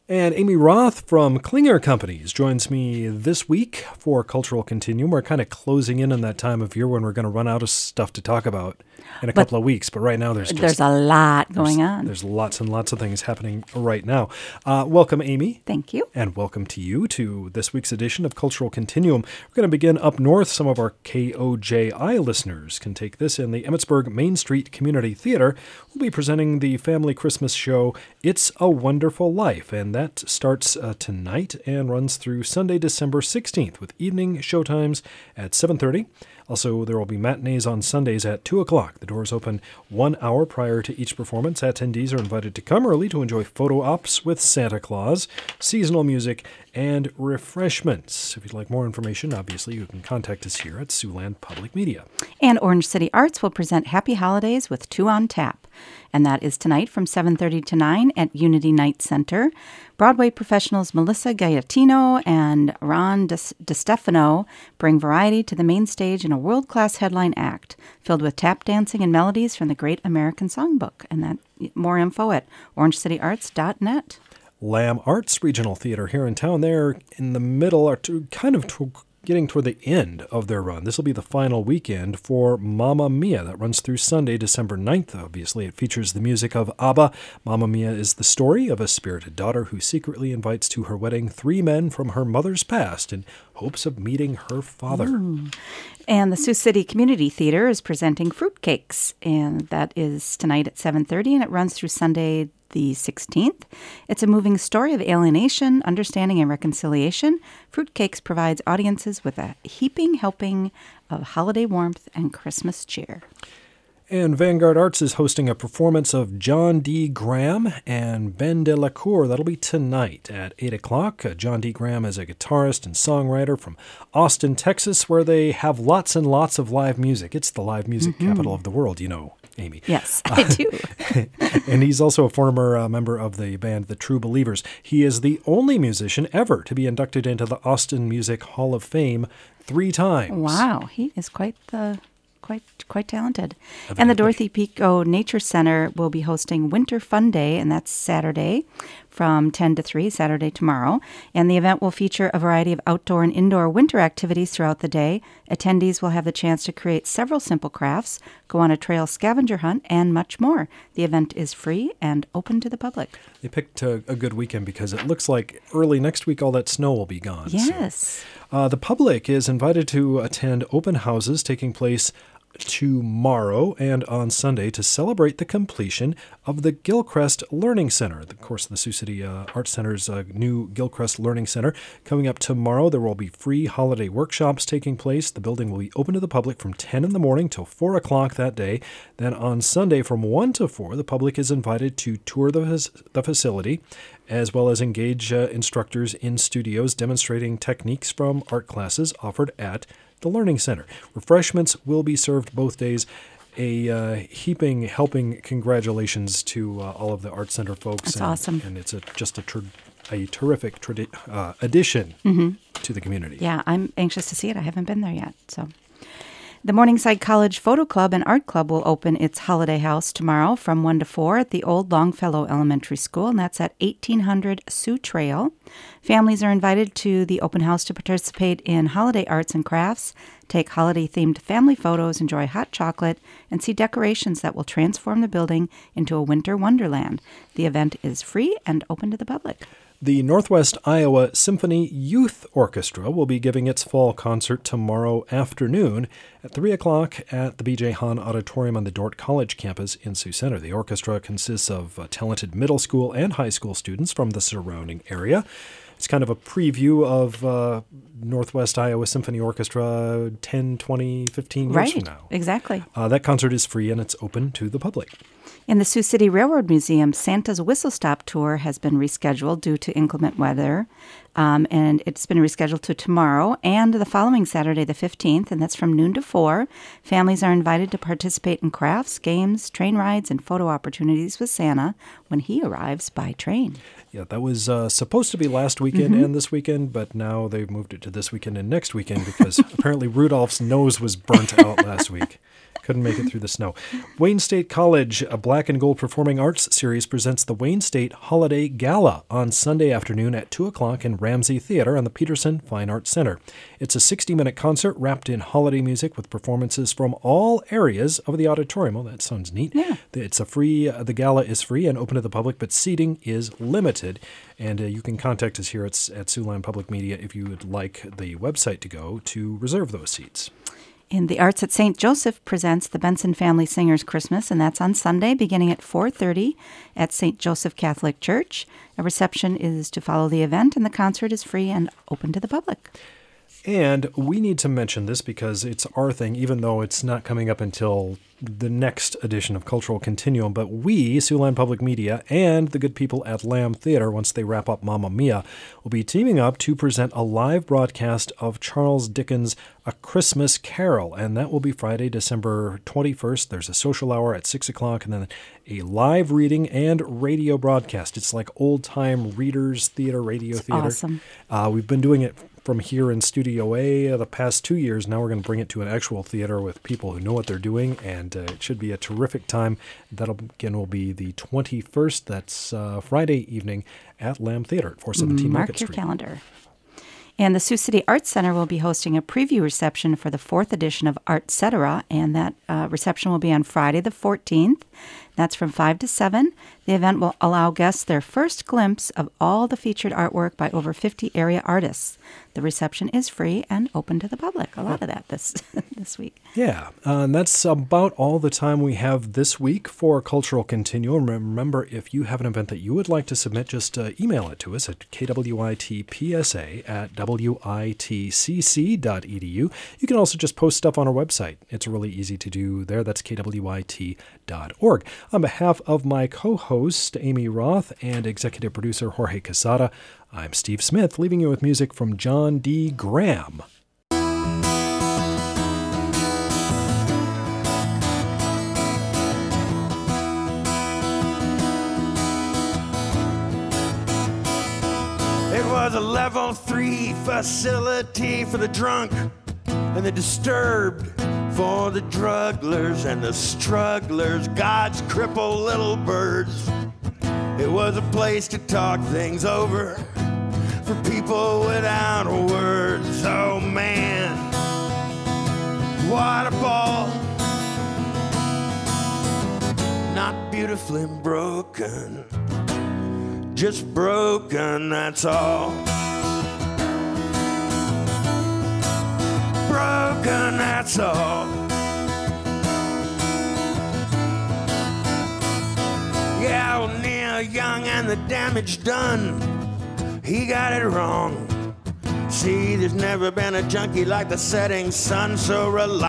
And Amy Roth from Klinger Companies joins me this week for Cultural Continuum. We're kind of closing in on that time of year when we're going to run out of stuff to talk about in a couple of weeks. But right now there's a lot going on. There's lots and lots of things happening right now. Welcome, Amy. Thank you. And welcome to you to this week's edition of Cultural Continuum. We're going to begin up north. Some of our KOJI listeners can take this in the Emmitsburg Main Street Community Theater. We'll be presenting the family Christmas show, It's a Wonderful Life, and that starts tonight and runs through Sunday, December 16th, with evening showtimes at 7:30. Also, there will be matinees on Sundays at 2 o'clock. The doors open 1 hour prior to each performance. Attendees are invited to come early to enjoy photo ops with Santa Claus, seasonal music, and refreshments. If you'd like more information, obviously, you can contact us here at Siouxland Public Media. And Orange City Arts will present Happy Holidays with Two on Tap. And that is tonight from 7:30 to 9 at Unity Night Center. Broadway professionals Melissa Gaiatino and Ron DeStefano bring variety to the main stage in a world-class headline act filled with tap dancing and melodies from the Great American Songbook. And that more info at orangecityarts.net. Lamb Arts Regional Theater here in town. They're in the middle, or getting toward the end of their run. This will be the final weekend for Mamma Mia. That runs through Sunday, December 9th. Obviously, it features the music of ABBA. Mamma Mia is the story of a spirited daughter who secretly invites to her wedding 3 men from her mother's past in hopes of meeting her father. Ooh. And the Sioux City Community Theater is presenting Fruitcakes, and that is tonight at 7:30, and it runs through Sunday, the 16th. It's a moving story of alienation, understanding, and reconciliation. Fruitcakes provides audiences with a heaping helping of holiday warmth and Christmas cheer. And Vanguard Arts is hosting a performance of John D. Graham and Ben de la Cour. That'll be tonight at 8 o'clock. John D. Graham is a guitarist and songwriter from Austin, Texas, where they have lots and lots of live music. It's the live music capital of the world, you know, Amy. Yes, I do. And he's also a former member of the band The True Believers. He is the only musician ever to be inducted into the Austin Music Hall of Fame 3 times. Wow, he is quite talented. Evidently. And the Dorothy Pico Nature Center will be hosting Winter Fun Day, and that's Saturday from 10 to 3, Saturday tomorrow. And the event will feature a variety of outdoor and indoor winter activities throughout the day. Attendees will have the chance to create several simple crafts, go on a trail scavenger hunt, and much more. The event is free and open to the public. They picked a good weekend because it looks like early next week all that snow will be gone. Yes. So, the public is invited to attend open houses taking place tomorrow and on Sunday to celebrate the completion of the Gilchrist Learning Center. Of course, the Sioux City Arts Center's new Gilchrist Learning Center. Coming up tomorrow, there will be free holiday workshops taking place. The building will be open to the public from 10 in the morning till 4 o'clock that day. Then on Sunday from 1 to 4, the public is invited to tour the facility, as well as engage instructors in studios demonstrating techniques from art classes offered at the Learning Center. Refreshments will be served both days. A heaping, helping congratulations to all of the Art Center folks. That's awesome. And it's just a terrific addition to the community. Yeah, I'm anxious to see it. I haven't been there yet, so... The Morningside College Photo Club and Art Club will open its holiday house tomorrow from 1 to 4 at the old Longfellow Elementary School, and that's at 1800 Sioux Trail. Families are invited to the open house to participate in holiday arts and crafts, take holiday-themed family photos, enjoy hot chocolate, and see decorations that will transform the building into a winter wonderland. The event is free and open to the public. The Northwest Iowa Symphony Youth Orchestra will be giving its fall concert tomorrow afternoon at 3 o'clock at the B.J. Hahn Auditorium on the Dordt College campus in Sioux Center. The orchestra consists of talented middle school and high school students from the surrounding area. It's kind of a preview of Northwest Iowa Symphony Orchestra 10, 20, 15 years from now. Exactly. That concert is free and it's open to the public. In the Sioux City Railroad Museum, Santa's Whistle Stop Tour has been rescheduled due to inclement weather, and it's been rescheduled to tomorrow and the following Saturday, the 15th, and that's from noon to 4. Families are invited to participate in crafts, games, train rides, and photo opportunities with Santa when he arrives by train. Yeah, that was supposed to be last weekend and this weekend, but now they've moved it to this weekend and next weekend because apparently Rudolph's nose was burnt out last week. Couldn't make it through the snow. Wayne State College, a Black and Gold Performing Arts series, presents the Wayne State Holiday Gala on Sunday afternoon at 2 o'clock in Ramsey Theater on the Peterson Fine Arts Center. It's a 60-minute concert wrapped in holiday music with performances from all areas of the auditorium. Well, that sounds neat. Yeah. The gala is free and open to the public, but seating is limited. And you can contact us here at Siouxland Public Media if you would like the website to go to reserve those seats. And the Arts at St. Joseph presents the Benson Family Singers Christmas, and that's on Sunday beginning at 4:30 at St. Joseph Catholic Church. A reception is to follow the event, and the concert is free and open to the public. And we need to mention this because it's our thing, even though it's not coming up until the next edition of Cultural Continuum. But we, Siouxland Public Media, and the good people at Lamb Theater, once they wrap up Mamma Mia, will be teaming up to present a live broadcast of Charles Dickens' A Christmas Carol. And that will be Friday, December 21st. There's a social hour at 6 o'clock, and then a live reading and radio broadcast. It's like old-time readers theater, radio theater. Awesome. We've been doing it from here in Studio A the past 2 years. Now we're going to bring it to an actual theater with people who know what they're doing, and it should be a terrific time. That again will be the 21st. That's Friday evening at Lamb Theater at 417 Market Street. Mark your calendar. And the Sioux City Arts Center will be hosting a preview reception for the 4th edition of Artcetera, and that reception will be on Friday the 14th. That's from 5 to 7. The event will allow guests their first glimpse of all the featured artwork by over 50 area artists. The reception is free and open to the public. A lot of that this week. Yeah, and that's about all the time we have this week for Cultural Continuum. Remember, if you have an event that you would like to submit, just email it to us at kwitpsa@witcc.edu. You can also just post stuff on our website. It's really easy to do there. That's kwit.org. On behalf of my co-host, Amy Roth, and executive producer, Jorge Casada, I'm Steve Smith, leaving you with music from John D. Graham. It was a level 3 facility for the drunk and the disturbed, for the drugglers and the strugglers, God's crippled little birds. It was a place to talk things over for people without words. Oh man, what a ball. Not beautifully broken, just broken, that's all. Broken, that's all. Yeah, well, Neil Young and the damage done, he got it wrong. See, there's never been a junkie like the setting sun, so relax.